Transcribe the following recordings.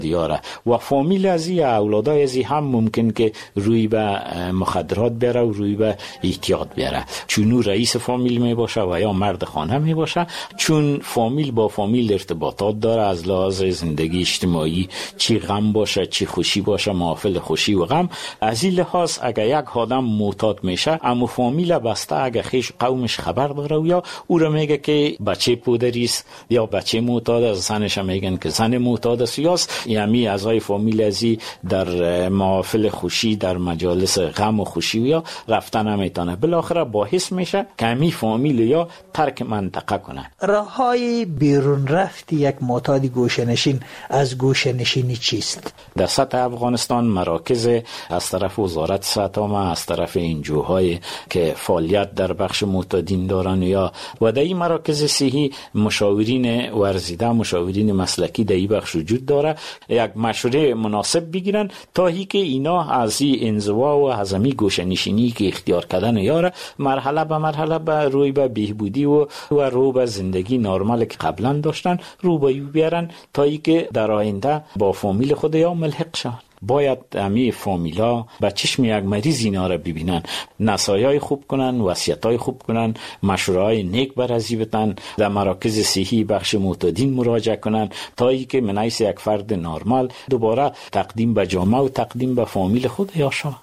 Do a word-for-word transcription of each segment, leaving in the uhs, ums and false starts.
دیاره و فامیل ازی اولادای ازی هم ممکن که روی به مخدرات بره و روی به احتیاط بره، چون رئیس فامیل می باشه و یا مرد خانه می باشه، چون فامیل با فامیل ارتباطات داره، از لحاظ زندگی اجتماعی چی غم باشه چی خوشی باشه، محافل خوشی و غم. از این لحاظ اگر یک آدم معتاد میشه، اما فامیل بسته اگر خیش قومش خبر داره و یا او را میگه که بچه پودری است یا بچه معتاد است، زنش میگن که زن معتاد است، یا یعنی اعضای فامیل ازی در محافل خوشی در مجالس غم و خوشی و یا رفتن نمیتونه، بالاخره باعث میشه که همین فامیل یا ترک منطقه کنه. راههای بیرون رفت یک معتاد گوشه‌نشین از گوشه‌نشینی چیست؟ در سطح افغانستان مراکز از طرف وزارت صحت عامه، از طرف انجوهای که فعالیت در بخش معتادین دارن یا و در این مراکز صحی مشاورین ورزیده، مشاورین مسلکی در این بخش وجود داره، یک مشوره مناسب بگیرن تا هی که اینا از این انزوا و هضمی گوشه‌نشینی که اختیار کردن یاره مرحله به مرحله به روی به بهبودی و و رو به زندگی نرمال که قبلا داشتن رو به یو بیارن تا ای که در آینده با فامیل خود یا ملحق شن. باید همه فامیلا به چشم یک مریض اینا را ببینن، نصایح خوب کنن، وصیتای خوب کنن، مشوره‌های نیک برازی بدن، در مراکز صحی بخش معتادین مراجعه کنن تا ای که من حیث یک فرد نرمال دوباره تقدیم به جامعه و تقدیم به فامیل خود یا شما.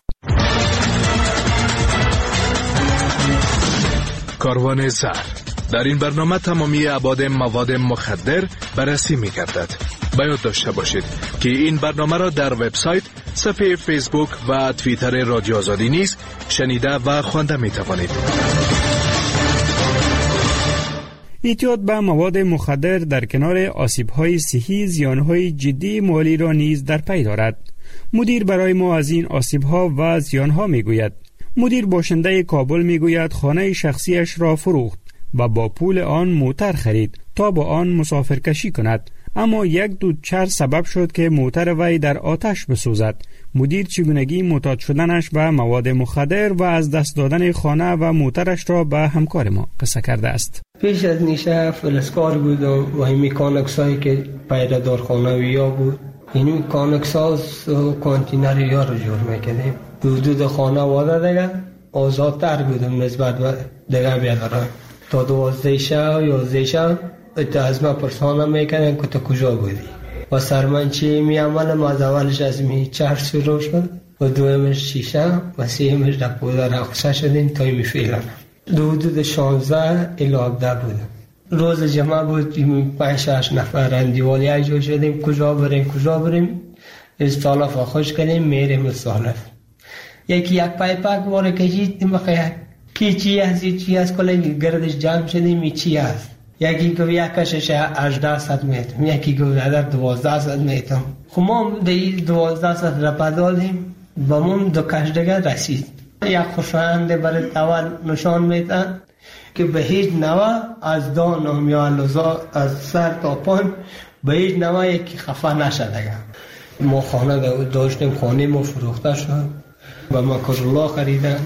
کاروان زهر در این برنامه تمامی ابعاد مواد مخدر بررسی می‌گردد. باید داشته باشید که این برنامه را در وبسایت، صفحه فیسبوک و توییتر رادیو آزادی نیز شنیده و خوانده می‌توانید. اعتیاد به مواد مخدر در کنار آسیب‌های صحی زیان‌های جدی مالی را نیز در پی دارد. مدیر برای ما از این آسیب‌ها و زیان‌ها می‌گوید. مدیر باشنده کابل می‌گوید خانه شخصیش را فروخت و با پول آن موتر خرید تا با آن مسافرکشی کند، اما یک دود چر سبب شد که موتر وی در آتش بسوزد. مدیر چگونگی معتاد شدنش به مواد مخدر و از دست دادن خانه و موترش را به همکار ما قصه کرده است. پیش از نیشه فلسکار بودم و همی کانکسایی که پیدا دارخانه ویا بود، این کانکساز کانتینر یا رو جور میکنیم. حدود خانه واده دیگه آزادتر بودم نسبت به دیگه بیادران. تا دوازده شب یا زده شب تا از من پرسانه میکنن که تا کجا بودی و سرمنچی می عملم. از اولش از می چرس شروع شد و دویمش شیشه و سیمش در پودر اخصه شدیم تا می فیلن. دو حدود شانزده الا هفده بودم. روز جمعه بود، پنج شش نفر اندیوالی اجوا شدیم کجا بریم کجا بریم استالف خوش کنیم میریم استالف. یکی یک پایپک واره کشید مخیه کی چی هستی چی هست کلی گردش جمع شدیم می چی هست. یکی گفت یک کشش هجده صد میتم، یکی گفت در دوازده صد میتم. خب ما در دوازده صد را پدادیم و من دو کش دیگر رسید. یک خوشاینده برای اول نشان میتن که به هیچ نوع از دانم یا لزا از سر تا پان به هیچ نوع یکی خفه نشده. ما خانه داشتیم، خانه ما فروخته شد و مکرالله خریدن.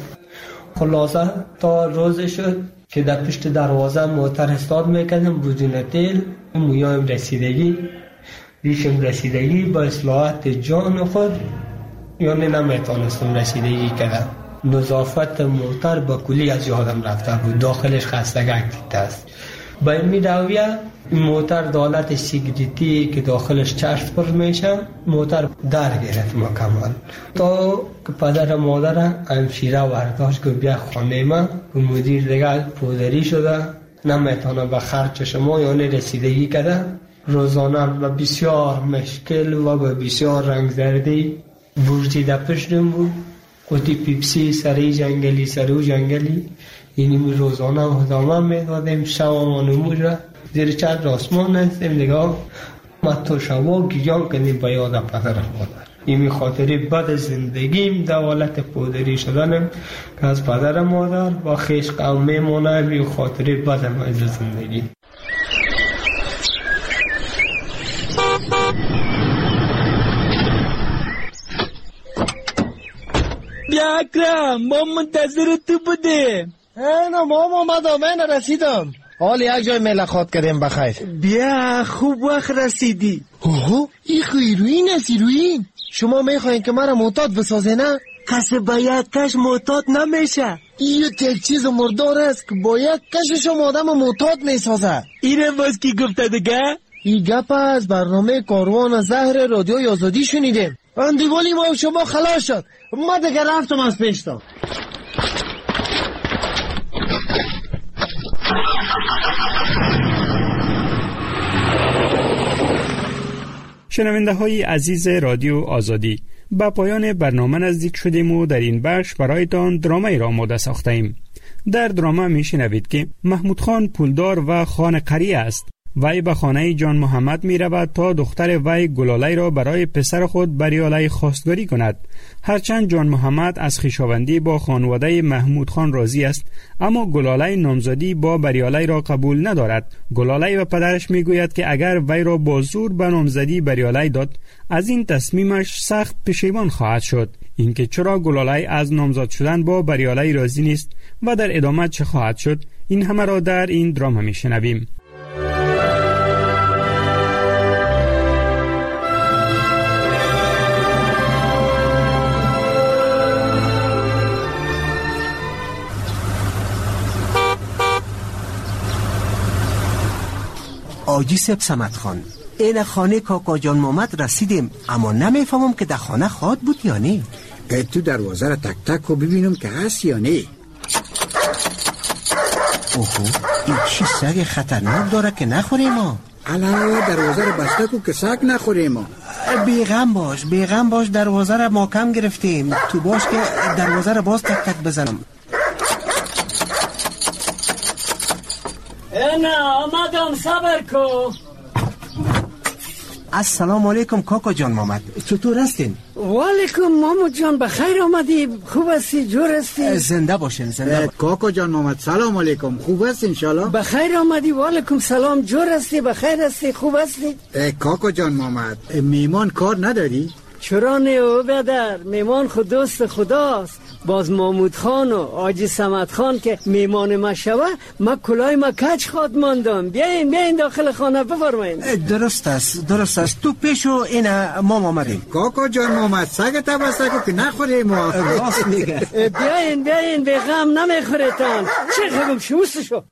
خلاصه تا روز شد که در پشت دروازه موتر استاد میکردم بدون تیل. مویایم رسیدگی ریشم رسیدگی با اصلاحات جان خود یعنی نمیتونستم رسیدگی کردم. نظافت موتر با کلی از یادم رفته بود، داخلش خستگک دیده است. با این میدویه موتر دالت سیگریتی که داخلش چشم پر میشه موتر در گرفت مکمل تا که پدر مادر همشیره ورداشت که بیا خانه من و مدیر دیگر پودری شده نمیتونه به خرچ شما یعنی رسیدگی کرده. روزانه و بسیار مشکل و به بسیار رنگ زردی بورجی در پشتم بود. قطی پیپسی سری جنگلی سرو جنگلی اینی روزانه ادامه میدادیم. شوامان موجه زیر چند راسمان هستیم دیگه ما تو شما گیان کنیم با یاد پدر مادر. اینی خاطری بد زندگیم دولت پودری شدنم که از پدر مادر با خیش قوم میمونه. این خاطری بد از زندگی. بیا اکرم ما منتظر تو بودیم. اینا ما اومدم، من رسیدم. حال یک جای ملاقات کردیم بخیر. بیا خوب وقت رسیدی. اوه این خیروین است ایروین. شما میخواین که مرا معتاد بسازه نه؟ کسی با یک کش معتاد نمیشه. این یک چیز مردار است که با یک کش شما آدم معتاد میسازه. اینه باز کی گفته دیگه؟ این گپ از برنامه کاروان زهر رادیوی آزادی شنیدیم. اندیوالی ما شما خلاص شد. ما دیگه رفتم از پیشتا. شنونده های عزیز رادیو آزادی، با پایان برنامه نزدیک شدیم و در این بخش برایتان درامه را آماده ساختیم. در درامه می شنوید که محمود خان پولدار و خان قری است. وی به خانه جان محمد می رود تا دختر وی گلاله را برای پسر خود بریاله خواستگاری کند. هرچند جان محمد از خویشاوندی با خانواده محمود خان راضی است، اما گلاله نامزدی با بریاله را قبول ندارد. گلاله و پدرش می گوید که اگر وی را با زور به نامزدی بریاله داد، از این تصمیمش سخت پشیمان خواهد شد. اینکه چرا گلاله از نامزد شدن با بریاله راضی نیست و در ادامه چه خواهد شد، این همه را در این درامه می شنویم. آجی سب سمت خان، این خانه کاکا جان محمد رسیدیم، اما نمیفهمم که در خانه خواد بود یا نه. تو دروازه را تک تک و ببینم که هست یا نه. اوهو، این چی سگ خطرناک داره که نخوریم ما؟ علاوه دروازه را بسته کو که سگ نخوریم ما. بیغم باش بیغم باش، دروازه را محکم گرفتیم. تو باش که دروازه را باز تک تک بزنم. نه آمدم، صبر کو. السلام علیکم کاکا جان محمد، چطور هستین؟ وعلیکم محمود جان، بخیر آمدی؟ خوب هستی؟ جور هستی؟ زنده باشین زنده باشین. کاکا جان محمد سلام علیکم، خوب هست انشالله؟ بخیر آمدی. وعلیکم سلام، جور هستی؟ بخیر هستی؟ خوب هستی؟ کاکا جان محمد میمان کار نداری؟ چرا نه او بدر، میمان خود دوست خداست. باز محمود خان و آجی سمت خان که میمان ما شوه، ما کلای ما کچ خواد ماندم. بیاین بیاین داخل خانه بفرمایین. درست است درست است، تو پیشو اینا ما آمدیم. کاکا جان محمد سگت بسته که نخوریم ما. راست میگه. بیاین بیاین، به غم نمیخورتان. چه خبم شوستشو.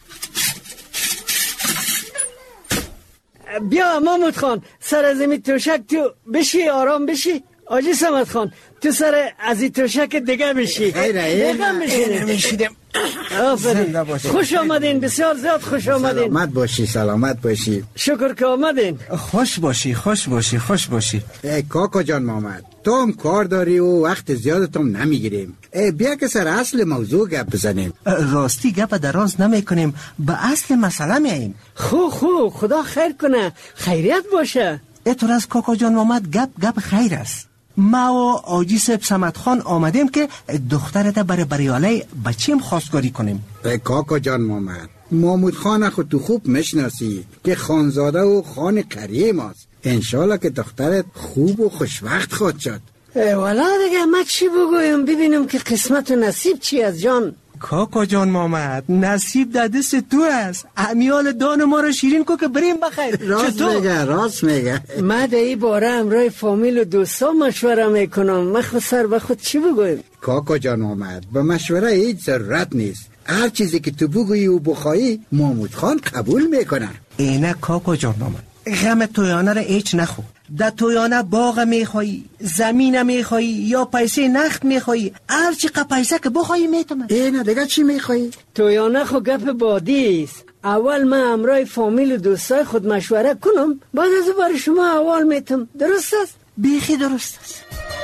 بیا محمود خان، سر از این توشک تو بشی، آرام بشی. آجی سمت خان تو سر از این توشک دیگه بشی. دیگه میشیدم. خوش آمدین، بسیار زیاد خوش آمدین. سلامت باشی سلامت باشی. شکر که آمدین. خوش باشی خوش باشی خوش باشی. ای کاکا جان محمد، تو هم کار داری و وقت زیادتم نمیگیریم. بیا که سر اصل موضوع گپ بزنیم. راستی گپ دراز نمی کنیم، به اصل مسئله میاییم. خو خو خدا خیر کنه، خیریت باشه. اتور از کاکا جان محمد گپ گپ خیر است. ما و آجی سب سمت خان آمدیم که دخترت برای بریاله بچیم خواستگاری کنیم. ای کاکا جان محمد، محمود خان خود تو خوب میشناسی که خانزاده و خان قریه ماست. انشالله که دخترت خوب و خوشوقت خود شد. والا دیگه ما چی بگویم، ببینم که قسمت و نصیب چی از جان. کاکا جان محمد، نصیب در دست تو است. امیال دان ما رو شیرین کو که بریم بخیر. راست میگه راست میگه. ما در این باره امرای فامیل و دوستا مشوره میکنم. ما خود سر به خود چی بگویم؟ کاکا جان محمد، به مشوره هیچ ضرورت نیست. هر چیزی که تو بگویی و بخوایی محمود خان قبول میکنه. اینه کاکا جان محمد، غم تویانه را هیچ نخو. در تویانه باغ میخوایی، زمین میخوایی یا پیسه نخت میخوایی، هر چی که پیسه که بخوایی میتونم. اینه دیگه چی میخوایی؟ تویانه خو گپ بادی است. اول من امرای فامیل و دوستای خود مشوره کنم، بعد از بار شما اول میتونم. درست است؟ بیخی درست است.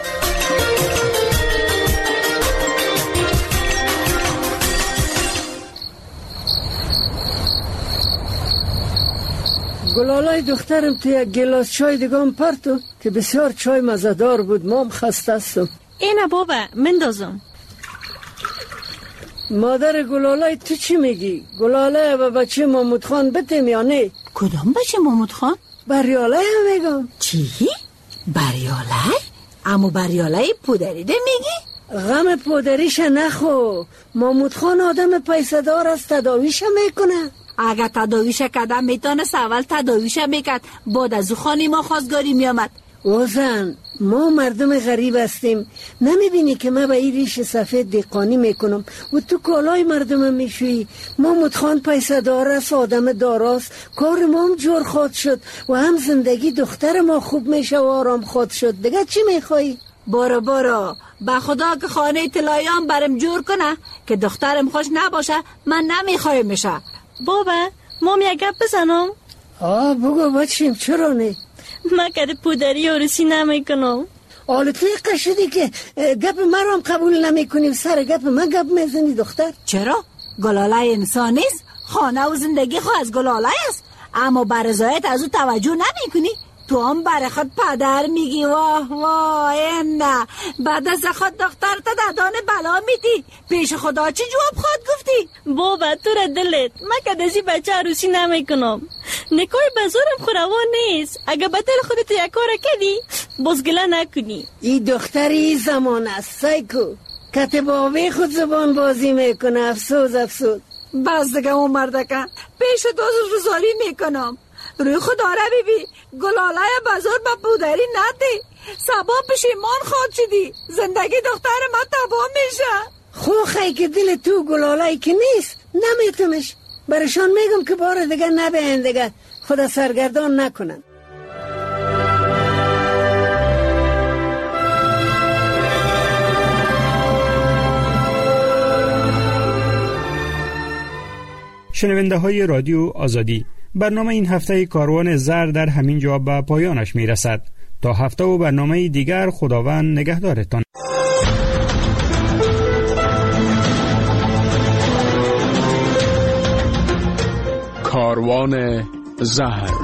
گلالای دخترم تو یک گلاس چای دیگم پرتو که بسیار چای مزدار بود. ما هم خسته هستم. اینه بابا مندازم. مادر گلالای تو چی میگی؟ گلاله و بچه محمود خان بتیم یا نه؟ کدام بچه محمود خان؟ بریاله هم میگم. چی؟ بریاله؟ اما بریاله پودریده میگی؟ غم پودریش نخو. محمود خان آدم پیسه دار است، تداویش میکنه. اگر تداویش کردم میتونست اول تداویش میکرد بعد از او خانه ما خواستگاری میامد. اوزن ما مردم غریب هستیم، نمیبینی که من به این ریش سفید دقانی میکنم و تو کالای مردم میشوی. محمود خان پیسه دار است، آدم داراست، کار ما هم جور خود شد و هم زندگی دختر ما خوب میشه و آرام خود شد. دیگه چی میخوایی؟ برو برو، به خدا که خانه طلاییان برم جور کنه که دخترم خوش نباشه من نمیخوایم میشه. بابا مام یک گپ بزنم؟ آه بگو بچیم، چرا نه؟ من کده پودری و رسی نمی کنم. آله توی قشدی که گپ من رو هم قبول نمی کنیم، سر گپ من گپ میزنی دختر. چرا؟ گلاله انسان نیست؟ خانه و زندگی خو از گلاله است، اما برزایت از او توجه نمی کنی؟ تو هم برای خود پدر میگی واه واه نه، بعد از خود دختر تا ددان بلا میدی، پیش خدا چی جواب خود گفتی؟ بابا تو را دلت، من که دزی بچه عروسی نمی کنم، نکای بزارم خوروان نیست. اگه به دل خودت یک کار کردی بازگله نکنی. این دختری زمان است سایکو، کتباوی خود زبان بازی میکنه. افسوس افسوس. بس دیگه اون مردکه پیش دوست روزاری میکنم. روی خدا را بیبی گلاله بازار با پودری ندی، سبا پشیمان خود شدی، زندگی دختر ما تباه میشه. خوخی که دل تو گلاله که نیست نمیتونش، برشان میگم که بار دیگه نبین دیگه، خدا سرگردان نکنن. شنونده های رادیو آزادی، برنامه این هفته کاروان زر در همین جا به پایانش می رسد. تا هفته و برنامه دیگر خداوند نگهدارتان. کاروان زهر.